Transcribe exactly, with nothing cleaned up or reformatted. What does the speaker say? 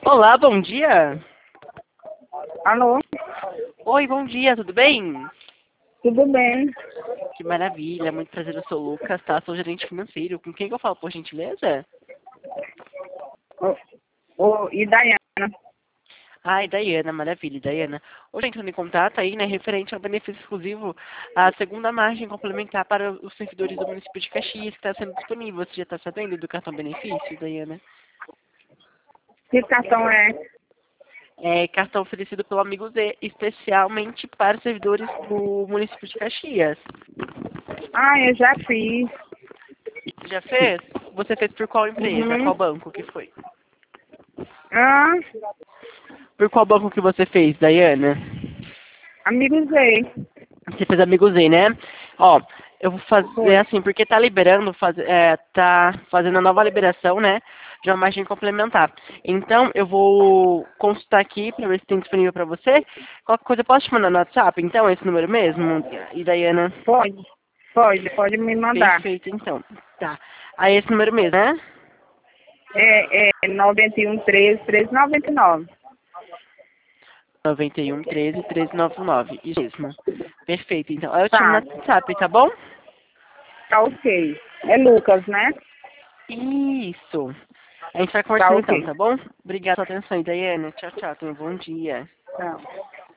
Olá, bom dia. Alô? Oi, bom dia, tudo bem? Tudo bem? Que maravilha, muito prazer, eu sou o Lucas, tá? Sou gerente financeiro. Com quem que eu falo, por gentileza? Ô, ô, e Dayana? Ai, Daiana, maravilha, Daiana. Hoje entrando em contato aí, né, referente ao benefício exclusivo, a segunda margem complementar para os servidores do município de Caxias, que está sendo disponível. Você já está sabendo do cartão benefício, Daiana? Que cartão é? É cartão oferecido pelo Amigo Z, especialmente para os servidores do município de Caxias. Ah, eu já fiz. Já fez? Você fez por qual empresa? Uhum. Qual banco que foi? Ah, Por qual banco que você fez, Daiana? amigo Zé. Você fez Amigo Z, né? Ó, eu vou fazer Foi. assim, porque tá liberando, faz, é, tá fazendo a nova liberação, né? De uma margem complementar. Então, eu vou consultar aqui para ver se tem disponível para você. Qualquer coisa, eu posso te mandar no WhatsApp, então, esse número mesmo? E Daiana? Pode. Pode, pode me mandar. Perfeito, então. Tá. Aí, esse número mesmo, né? É, é noventa e um, treze, treze, noventa e nove. noventa e um, treze, treze, noventa e nove. Isso mesmo. Perfeito, então. Aí eu te chamo no Tá. WhatsApp, tá bom? Tá ok. É Lucas, né? Isso. A gente vai Tá conversando então, ok. tá bom? Obrigada pela atenção, Daiane. Tchau, tchau. Tenha um bom dia. Tá.